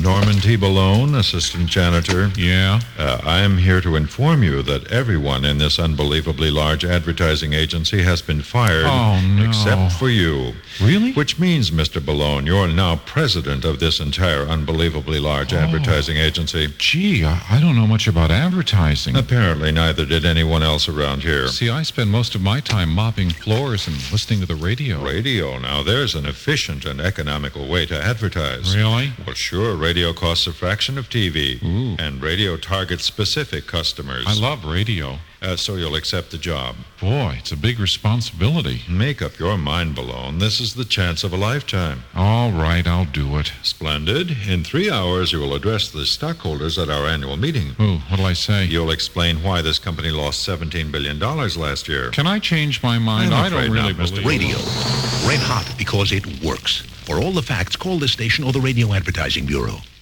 Norman T. Balone, assistant janitor. Yeah? I am here to inform you that everyone in this unbelievably large advertising agency has been fired. Oh, no. Except for you. Really? Which means, Mr. Balone, you're now president of this entire unbelievably large advertising agency. Gee, I don't know much about advertising. Apparently neither did anyone else around here. See, I spend most of my time mopping floors and listening to the radio. Radio, now there's an efficient and economical way to advertise. Really? Well, sure, radio costs a fraction of TV. Ooh. And radio targets specific customers. I love radio. So you'll accept the job. Boy, it's a big responsibility. Make up your mind, Balone. This is the chance of a lifetime. All right, I'll do it. Splendid. In 3 hours, you will address the stockholders at our annual meeting. Ooh, what'll I say? You'll explain why this company lost $17 billion last year. Can I change my mind? I'm I don't afraid really not, Mr. believe Radio. Red hot because it works. For all the facts, call this station or the Radio Advertising Bureau.